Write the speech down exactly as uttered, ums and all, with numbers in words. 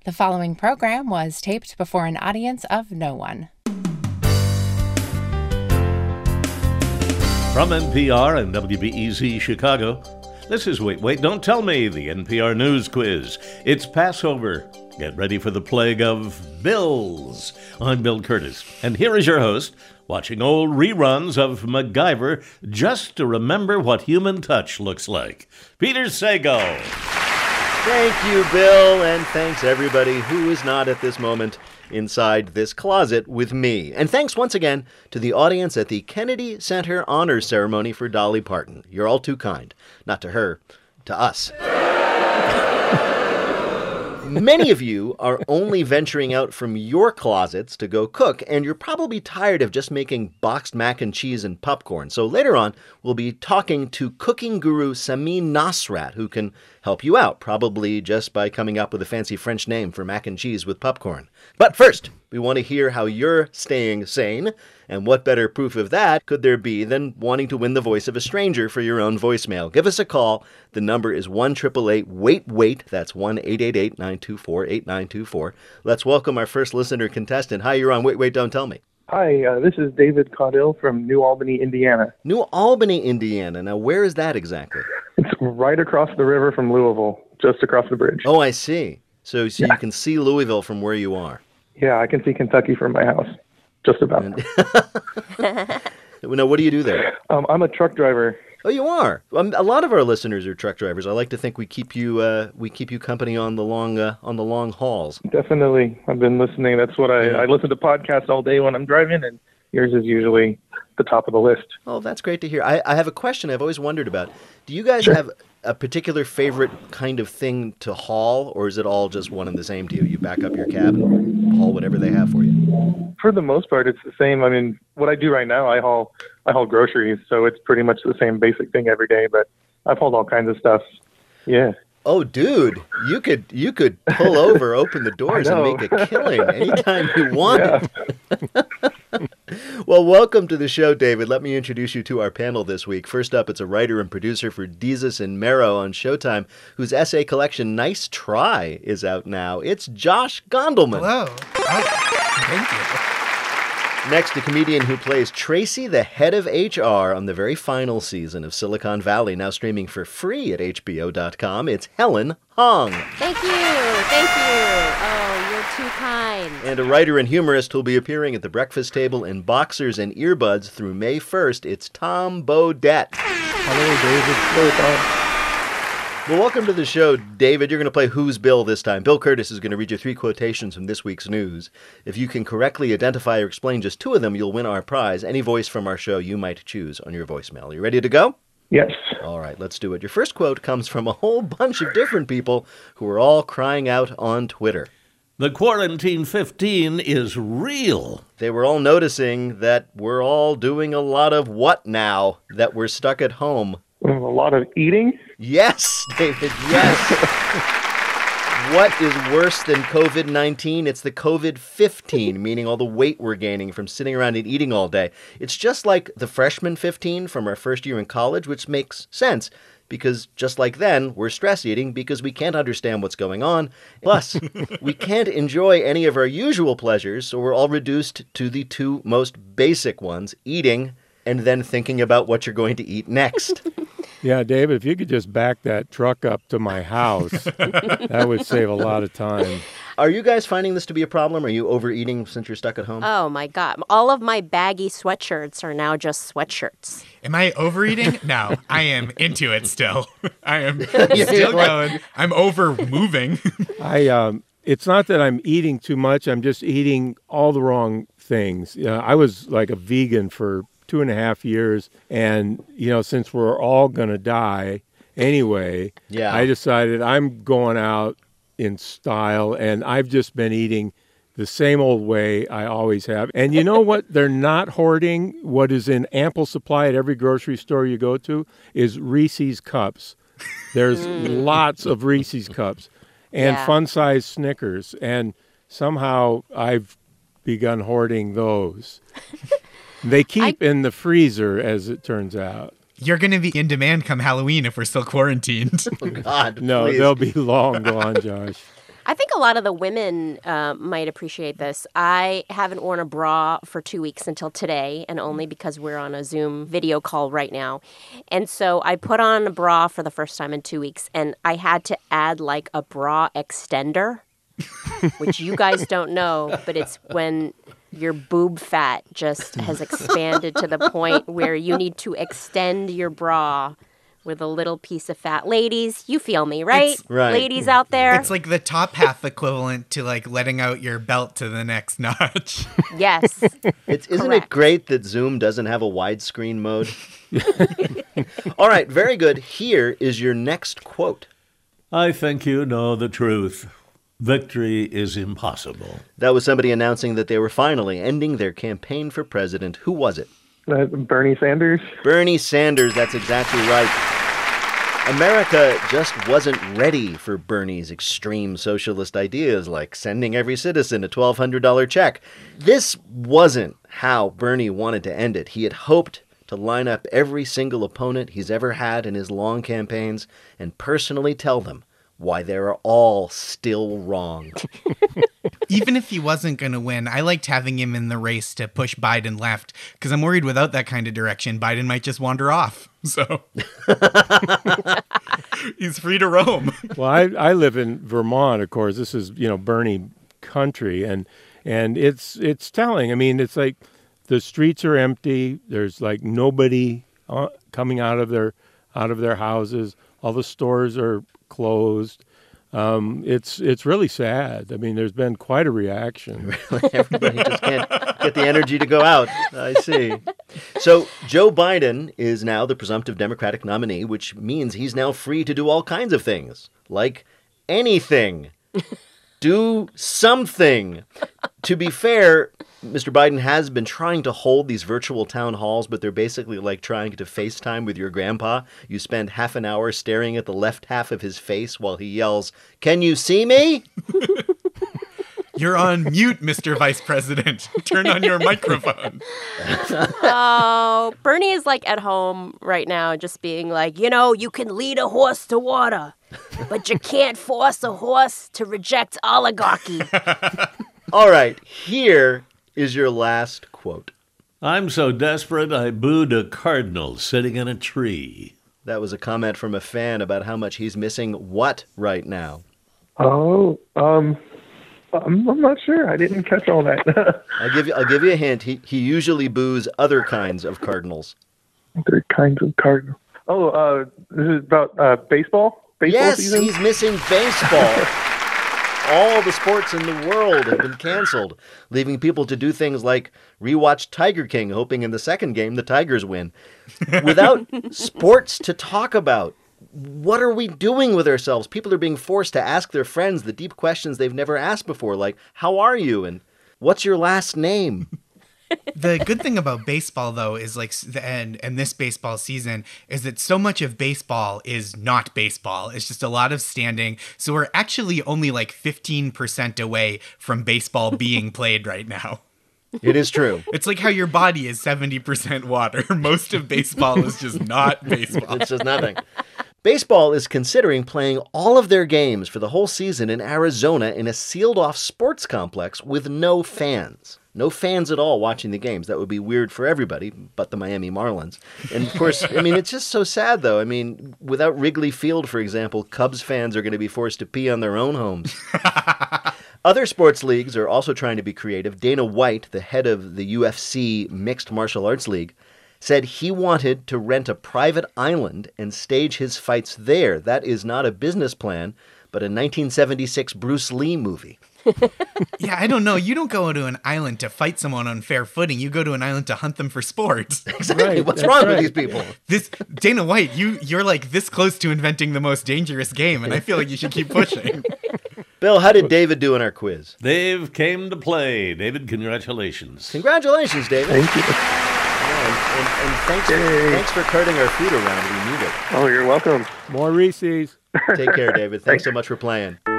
The following program was taped before an audience of no one. From N P R and W B E Z Chicago, this is Wait, Wait, Don't Tell Me, the N P R News Quiz. It's Passover. Get ready for the plague of bills. I'm Bill Curtis, and here is your host, watching old reruns of MacGyver just to remember what human touch looks like. Peter Sagal. Thank you, Bill, and thanks everybody who is not at this moment inside this closet with me. And thanks once again to the audience at the Kennedy Center Honors Ceremony for Dolly Parton. You're all too kind. Not to her, to us. Many of you are only venturing out from your closets to go cook, and you're probably tired of just making boxed mac and cheese and popcorn. So later on, we'll be talking to cooking guru Samin Nosrat, who can help you out, probably just by coming up with a fancy French name for mac and cheese with popcorn. But first, we want to hear how you're staying sane, and what better proof of that could there be than wanting to win the voice of a stranger for your own voicemail. Give us a call. The number is one eight eight eight, wait, wait. That's one eight eight eight, nine two four, eight nine two four. Let's welcome our first listener contestant. Hi, you're on Wait, Wait, Don't Tell Me. Hi, uh, this is David Caudill from New Albany, Indiana. New Albany, Indiana. Now, where is that exactly? It's right across the river from Louisville, just across the bridge. Oh, I see. So, so Yeah. you can see Louisville from where you are. Yeah, I can see Kentucky from my house, just about. And now, what do you do there? Um, I'm a truck driver. Oh, you are. Um, a lot of our listeners are truck drivers. I like to think we keep you uh, we keep you company on the long uh, on the long hauls. Definitely. I've been listening. That's what I, Yeah. I listen to podcasts all day when I'm driving, and yours is usually the top of the list. Oh, that's great to hear. I, I have a question I've always wondered about. Do you guys Sure. have a particular favorite kind of thing to haul, or is it all just one and the same to you? You back up your cab and haul whatever they have for you? For the most part, it's the same. I mean, what I do right now, I haul I haul groceries, so it's pretty much the same basic thing every day, but I've hauled all kinds of stuff. Yeah. Oh, dude, you could you could pull over, open the doors, and know. make a killing anytime you want. Yeah. Well, welcome to the show, David. Let me introduce you to our panel this week. First up, it's a writer and producer for Desus and Mero on Showtime, whose essay collection Nice Try is out now. It's Josh Gondelman. Hello. Oh, thank you. Next, a comedian who plays Tracy, the head of H R on the very final season of Silicon Valley, now streaming for free at H B O dot com. It's Helen Hong. Thank you. Thank you. Oh, you're too kind. And a writer and humorist who'll be appearing at the breakfast table in boxers and earbuds through May first. It's Tom Bodett. Hello, David. Hello, Tom. Well, welcome to the show, David. You're going to play Who's Bill this time. Bill Curtis is going to read you three quotations from this week's news. If you can correctly identify or explain just two of them, you'll win our prize. Any voice from our show you might choose on your voicemail. Are you ready to go? Yes. All right, let's do it. Your first quote comes from a whole bunch of different people who are all crying out on Twitter. The Quarantine fifteen is real. They were all noticing that we're all doing a lot of what now that we're stuck at home. A lot of eating. Yes, David, yes. What is worse than covid nineteen? It's the covid fifteen, meaning all the weight we're gaining from sitting around and eating all day. It's just like the freshman fifteen from our first year in college, which makes sense because just like then, we're stress eating because we can't understand what's going on. Plus, we can't enjoy any of our usual pleasures, so we're all reduced to the two most basic ones, eating and then thinking about what you're going to eat next. Yeah, David, if you could just back that truck up to my house, that would save a lot of time. Are you guys finding this to be a problem? Are you overeating since you're stuck at home? Oh, my God. All of my baggy sweatshirts are now just sweatshirts. Am I overeating? No, I am into it still. I am still going. I'm over moving. I um, it's not that I'm eating too much. I'm just eating all the wrong things. You know, I was like a vegan for two and a half years, and you know, since we're all gonna die anyway, Yeah. I decided I'm going out in style, and I've just been eating the same old way I always have. And you know what? They're not hoarding. What is in ample supply at every grocery store you go to is Reese's cups. There's lots of Reese's cups and Yeah. fun-sized Snickers, and somehow I've begun hoarding those. They keep in the freezer, as it turns out. You're going to be in demand come Halloween if we're still quarantined. Oh, God, No, please. they'll be long gone, Josh. I think a lot of the women uh, might appreciate this. I haven't worn a bra for two weeks until today, and only because we're on a Zoom video call right now. And so I put on a bra for the first time in two weeks, and I had to add like a bra extender, which you guys don't know, but it's when your boob fat just has expanded to the point where you need to extend your bra with a little piece of fat. Ladies, you feel me, right? It's, right. Ladies out there. It's like the top half equivalent to like letting out your belt to the next notch. Yes. It's, isn't Correct. it great that Zoom doesn't have a widescreen mode? All right, very good. Here is your next quote. I think you know the truth. Victory is impossible. That was somebody announcing that they were finally ending their campaign for president. Who was it? Uh, Bernie Sanders. Bernie Sanders, that's exactly right. America just wasn't ready for Bernie's extreme socialist ideas like sending every citizen a twelve hundred dollars check. This wasn't how Bernie wanted to end it. He had hoped to line up every single opponent he's ever had in his long campaigns and personally tell them why they're all still wrong. Even if he wasn't going to win, I liked having him in the race to push Biden left, because I'm worried without that kind of direction, Biden might just wander off. So he's free to roam. Well, I, I live in Vermont, of course. This is, you know, Bernie country, and and it's it's telling. I mean, it's like the streets are empty. There's like nobody uh, coming out of their out of their houses. All the stores are closed. Um, it's it's really sad. I mean, there's been quite a reaction. Everybody just can't get the energy to go out. I see. So Joe Biden is now the presumptive Democratic nominee, which means he's now free to do all kinds of things, like anything. Do something. To be fair, Mister Biden has been trying to hold these virtual town halls, but they're basically like trying to FaceTime with your grandpa. You spend half an hour staring at the left half of his face while he yells, "Can you see me?" You're on mute, Mister Vice President. Turn on your microphone. Oh, Bernie is like at home right now just being like, you know, you can lead a horse to water, but you can't force a horse to reject oligarchy. All right, here is your last quote. I'm so desperate I booed a cardinal sitting in a tree. That was a comment from a fan about how much he's missing what right now? Oh, um, I'm, I'm not sure. I didn't catch all that. I'll give you. I'll give you a hint. He he usually boos other kinds of cardinals. Other kinds of cardinals. Oh, uh, this is about uh, baseball. Baseball Yes, season. he's missing baseball. All the sports in the world have been canceled, leaving people to do things like rewatch Tiger King, hoping in the second game the Tigers win. Without sports to talk about, what are we doing with ourselves? People are being forced to ask their friends the deep questions they've never asked before, like, how are you? And what's your last name? The good thing about baseball, though, is like, and, and this baseball season, is that so much of baseball is not baseball. It's just a lot of standing. So we're actually only like fifteen percent away from baseball being played right now. It is true. It's like how your body is seventy percent water. Most of baseball is just not baseball. It's just nothing. Baseball is considering playing all of their games for the whole season in Arizona in a sealed-off sports complex with no fans. No fans at all watching the games. That would be weird for everybody but the Miami Marlins. And, of course, I mean, it's just so sad, though. I mean, without Wrigley Field, for example, Cubs fans are going to be forced to pee on their own homes. Other sports leagues are also trying to be creative. Dana White, the head of the U F C Mixed Martial Arts League, said he wanted to rent a private island and stage his fights there. That is not a business plan, but a nineteen seventy-six Bruce Lee movie. Yeah, I don't know. You don't go to an island to fight someone on fair footing. You go to an island to hunt them for sports. Exactly. Right, What's that's wrong right. with these people? This Dana White, you you're like this close to inventing the most dangerous game, and I feel like you should keep pushing. Bill, how did David do in our quiz? Dave came to play. David, congratulations. Congratulations, David. Thank you. Yeah, and, and, and thanks, Yay. thanks for carting our food around. We need it. Oh, you're welcome. More Reese's. Take care, David. Thanks so much for playing.